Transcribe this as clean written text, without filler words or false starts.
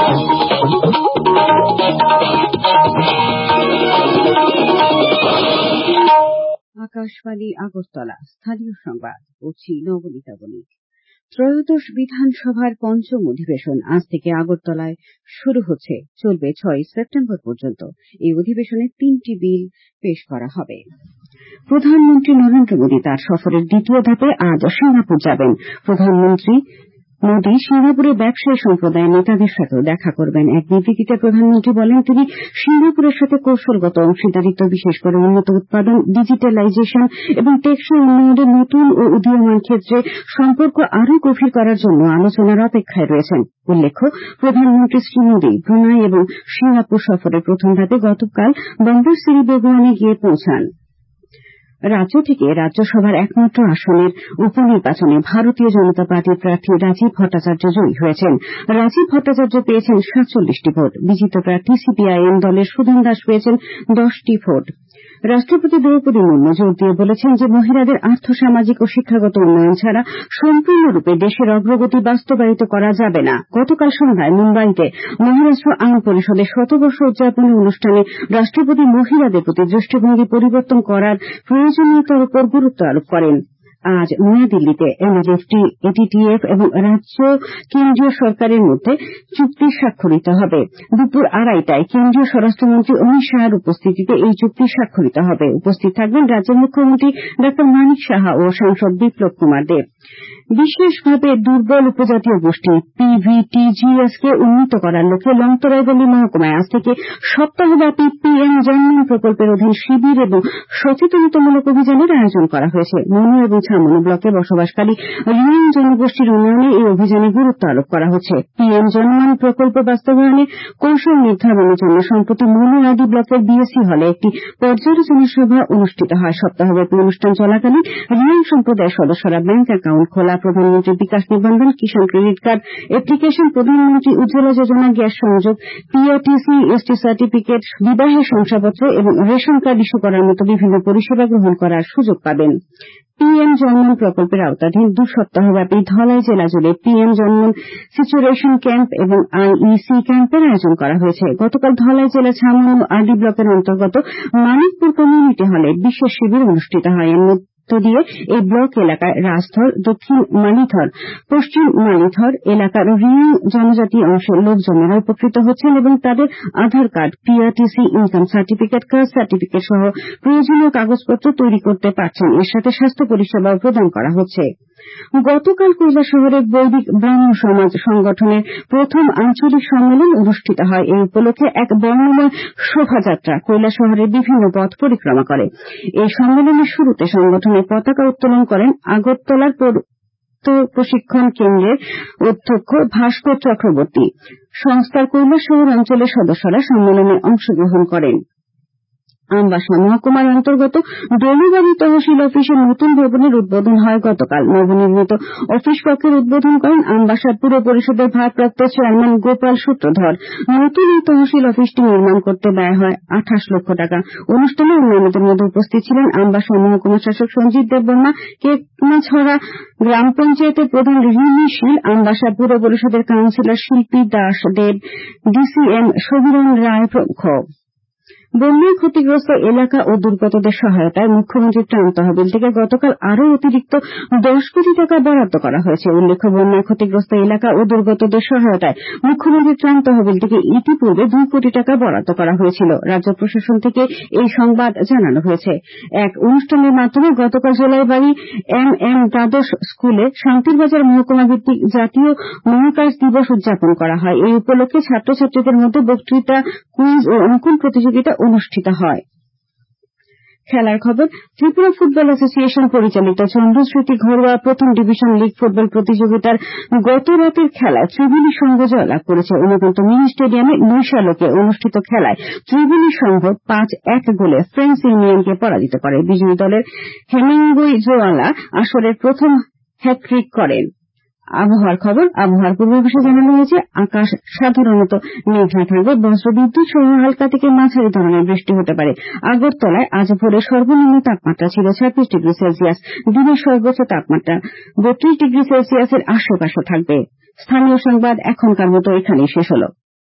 আকাশবাণী আগরতলা স্থানীয় সংবাদ পড়ছি নবনীতা বণিক। ত্রয়োদশ বিধানসভার পঞ্চম অধিবেশন আজ থেকে আগরতলায় শুরু হচ্ছে, চলবে 6 সেপ্টেম্বর পর্যন্ত। এই অধিবেশনে 3টি বিল পেশ করা হবে। প্রধানমন্ত্রী নরেন্দ্র মোদী তার সফরের দ্বিতীয় ধাপে আজ সিঙ্গাপুর যাবেন। প্রধানমন্ত্রী মোদী সিঙ্গাপুরের ব্যবসায়ী সম্প্রদায়ের নেতাদের সাথেও দেখা করবেন। এক বিবৃতিতে প্রধানমন্ত্রী বলেন, তিনি সিঙ্গাপুরের সাথে কৌশলগত অংশীদারিত্ব, বিশেষ করে উন্নত উৎপাদন, ডিজিটালাইজেশন এবং টেকসই উন্নয়নের নতুন ও উদীয়মান ক্ষেত্রে সম্পর্ক আরও গভীর করার জন্য আলোচনার অপেক্ষায় রয়েছেন। উল্লেখ্য, প্রধানমন্ত্রী শ্রী মোদী ব্রুনাই এবং সিঙ্গাপুর সফরের প্রথম ধাপে গতকাল বন্দর সিরি বেগুয়ানে গিয়ে পৌঁছান। রাজ্য থেকে রাজ্যসভার একমাত্র আসনের উপনির্বাচনে ভারতীয় জনতা পার্টির প্রার্থী রাজীব ভট্টাচার্য জয়ী হয়েছেন। রাজীব ভট্টাচার্য পেয়েছেন 47টি ভোট। বিজিত প্রার্থী সিপিআইএম দলের সুধন দাস পেয়েছেন 10টি ভোট। রাষ্ট্রপতি দ্রৌপদী মুর্মু জোর দিয়ে বলেছেন যে মহিলাদের আর্থসামাজিক ও শিক্ষাগত উন্নয়ন ছাড়া সম্পূর্ণরূপে দেশের অগ্রগতি বাস্তবায়িত করা যাবে না। গতকাল সন্ধ্যায় মুম্বাইতে মহারাষ্ট্র আইন পরিষদের 100 উদযাপনী অনুষ্ঠানে রাষ্ট্রপতি মহিলাদের প্রতি দৃষ্টিভঙ্গি পরিবর্তন করার প্রয়োজনীয়তার উপর গুরুত্ব আরোপ করেন। আজ নয়াদিল্লিতে এনএলএফটি, এটিটিএফ এবং রাজ্য কেন্দ্রীয় সরকারের মধ্যে চুক্তি স্বাক্ষরিত হবে। দুপুর 2:30টায় কেন্দ্রীয় স্বরাষ্ট্রমন্ত্রী অমিত শাহের উপস্থিতিতে এই চুক্তি স্বাক্ষরিত হবে। উপস্থিত থাকবেন রাজ্যের মুখ্যমন্ত্রী ডা মানিক সাহা ও সাংসদ বিপ্লব কুমার দেব। বিশেষভাবে দুর্বল উপজাতীয় গোষ্ঠী PVTGS কে উন্নীত করার লক্ষ্যে লংতরাইবলী মহকুমায় আজ থেকে সপ্তাহব্যাপী PM জন্মন প্রকল্পের অধীন শিবির এবং সচেতনতামূলক অভিযানের আয়োজন করা হয়েছে। মনু এবং ছামনু ব্লকে বসবাসকারী রিয়াং জনগোষ্ঠীর উন্নয়নে এই অভিযানে গুরুত্ব আরোপ করা হচ্ছে। PM জন্মন প্রকল্প বাস্তবায়নে কৌশল নির্ধারণের জন্য সম্প্রতি মনু আদি ব্লকের BSC হলে একটি পর্যালোচনা সভা অনুষ্ঠিত হয়। সপ্তাহব্যাপী অনুষ্ঠান চলাকালীন রিয়াং সম্প্রদায়ের সদস্যরা ব্যাংক অ্যাকাউন্ট খোলা, প্রধানমন্ত্রী বিকাশ নিবন্ধন, কিষাণ ক্রেডিট কার্ড অ্যাপ্লিকেশন, প্রধানমন্ত্রী উজ্জ্বলা যোজনা গ্যাস সংযোগ, PRTC ST সার্টিফিকেট, বিবাহের শংসাপত্র এবং রেশন কার্ড ইস্যু করার মতো বিভিন্ন পরিষেবা গ্রহণ করার সুযোগ পাবেন। PM জন্মন প্রকল্পের আওতাধীন 2 সপ্তাহব্যাপী ধলাই জেলা জুড়ে PM জন্মন সিচুয়েশন ক্যাম্প এবং IEC ক্যাম্পের আয়োজন করা হয়েছে। গতকাল ধলাই জেলা ছামনু আরডি ব্লকের অন্তর্গত মানিকপুর কমিউনিটি হলে বিশেষ শিবির অনুষ্ঠিত হয়। এর মধ্য দিয়ে এই ব্লক এলাকায় রাজধর, দক্ষিণ মানিথর, পশ্চিম মানিথর এলাকার রিয়াং জনজাতি অংশের লোকজনেরা উপকৃত হচ্ছেন এবং তাদের Aadhaar card, PRTC income certificate, caste certificate সহ প্রয়োজনীয় কাগজপত্র তৈরি করতে পারছেন। এর সাথে স্বাস্থ্য পরিষেবাও প্রদান করা হচ্ছে। গতকাল কৈলাসহরের বৈদিক ব্রাহ্ম সমাজ সংগঠনের প্রথম আঞ্চলিক সম্মেলন অনুষ্ঠিত হয়। এই উপলক্ষে এক বর্ণময় শোভাযাত্রা কৈলাসহরের বিভিন্ন পথ পরিক্রমা করে। এই সম্মেলনের শুরুতে সংগঠনের পতাকা উত্তোলন করেন আগরতলার প্রশিক্ষণ কেন্দ্রের অধ্যক্ষ ভাস্কর চক্রবর্তী। সংস্থার কৈলাসহর অঞ্চলের সদস্যরা সম্মেলনে অংশগ্রহণ করেন। আমবাসা মহকুমার অন্তর্গত ডলুবাড়ি তহসিল অফিসের নতুন ভবনের উদ্বোধন হয় গতকাল। নবনির্মিত অফিস কক্ষের উদ্বোধন করেন আমবাসা পুর পরিষদের ভারপ্রাপ্ত চেয়ারম্যান গোপাল সূত্রধর। নতুন এই তহসিল অফিসটি নির্মাণ করতে ব্যয় হয় 28 লক্ষ টাকা। অনুষ্ঠানে অন্যান্যদের মধ্যে উপস্থিত ছিলেন আমবাসা মহকুমা শাসক সঞ্জিত দেববর্মা, কেকমাছড়া গ্রাম পঞ্চায়েতের প্রধান রিমি শীল, আমবাসা পুর পরিষদের কাউন্সিলর শিল্পী দাস দেব, DCM সমীরণ রায় প্রমুখ। বন্যায় ক্ষতিগ্রস্ত এলাকা ও দুর্গতদের সহায়তায় মুখ্যমন্ত্রীর ত্রাণ তহবিল থেকে গতকাল আরও অতিরিক্ত 10 কোটি টাকা বরাদ্দ করা হয়েছে। উল্লেখ্য, বন্যায় ক্ষতিগ্রস্ত এলাকা ও দুর্গতদের সহায়তায় মুখ্যমন্ত্রীর ত্রাণ তহবিল থেকে ইতিপূর্বে 2 কোটি টাকা বরাদ্দ করা হয়েছিল। রাজ্য প্রশাসন থেকে এই সংবাদ জানানো হয়েছে। এক অনুষ্ঠানের মাধ্যমে গতকাল জেলাইবাড়ি MM দ্বাদশ স্কুলে শান্তিরবাজার মহকুমা ভিত্তিক জাতীয় মহাকাশ দিবস উদযাপন করা হয়। এই উপলক্ষে ছাত্রছাত্রীদের মধ্যে বক্তৃতা, কুইজ ও অঙ্কন প্রতিযোগিতা অনুষ্ঠিত হয়। খেলার খবর। ত্রিপুরা ফুটবল অ্যাসোসিয়েশন পরিচালিত চন্দ্রস্মৃতি ঘরোয়া প্রথম ডিভিশন লীগ ফুটবল প্রতিযোগিতার গত রাতের খেলায় ত্রিবেণী সংঘ জয়লাভ করেছে। উমাকান্ত মিনি স্টেডিয়ামে নৈশালকে অনুষ্ঠিত খেলায় ত্রিবেণী সংঘ 5-1 গোলে ফ্রেন্ডস ইউনিয়নকে পরাজিত করে। বিজয়ী দলের হেমেঙ্গুই জোয়ালা আসরের প্রথম হ্যাট্রিক করেন। আবহাওয়ার খবর। আবহাওয়ার পূর্বাভাসে জানানো হয়েছে, আকাশ সাধারণত মেঘলা থাকবে। বজ্রবিদ্যুৎ সহ হালকা থেকে মাঝারি ধরনের বৃষ্টি হতে পারে। আগরতলায় আজ ভোরে সর্বনিম্ন তাপমাত্রা ছিল 26 ডিগ্রি সেলসিয়াস। দিনের সর্বোচ্চ তাপমাত্রা 32 ডিগ্রি সেলসিয়াসের আশেপাশে থাকবে। স্থানীয় সংবাদ এখনকার মতো এখানেই শেষ হলো।